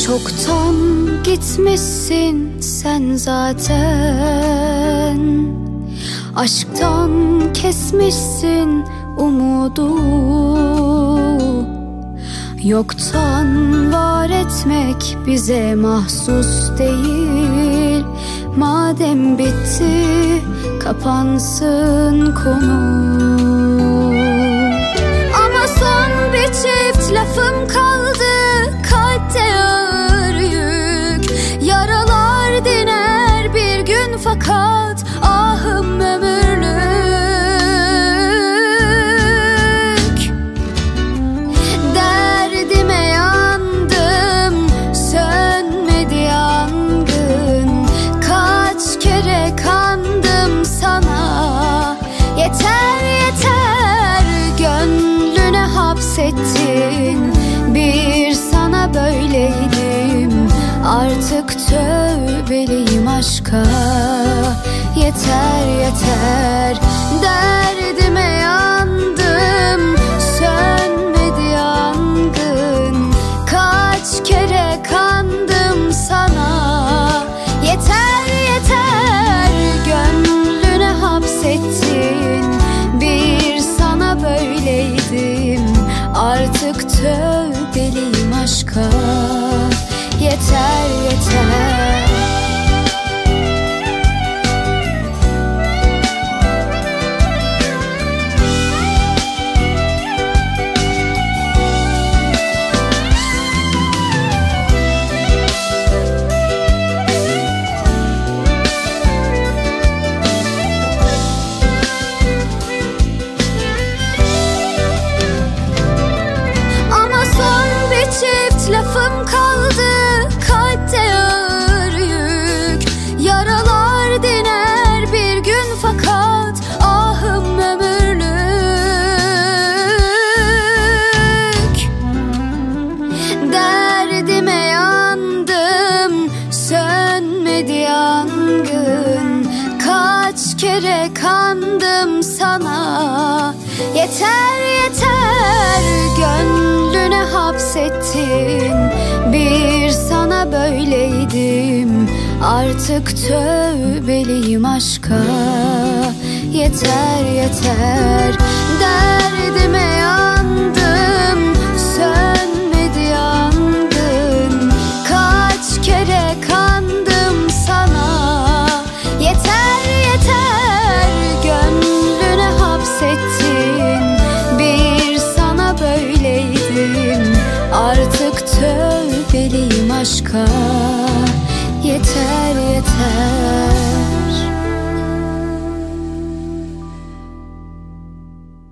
Çoktan gitmişsin sen zaten, aşktan kesmişsin umudu. Yoktan var etmek bize mahsus değil. Madem bitti kapansın konu. Ama son bir çift lafım kaldı, kalpte ağır yük. Yaralar diner bir gün fakat ahım ömürlük. Derdime yandım, sönmedi yangın. Kaç kere kandım sana, yeter yeter. Gönlüne hapsettin, bir sana böyleydim. Artık tövbeliyim aşka, yeter yeter. Derdime yandım, sönmedi yangın. Kaç kere kandım sana, yeter yeter. Gönlüne hapsettin, bir sana böyleydim. Artık tövbeliyim aşka, yeter yeter. Lafım kaldı, kalpte ağır yük. Yaralar diner bir gün fakat ahım ömürlük. Derdime yandım, sönmedi yangın. Kaç kere kandım sana, yeter yeter. Gönlüne hapsettin, bir sana böyleydim. Artık tövbeliyim aşka, yeter yeter. Derdime yandım, sönmedi yangın. Kaç kere kandım sana, yeter yeter. Gönlüne hapsettin, bir sana böyleydim. Artık tövbeliyim aşka, yeter yeter.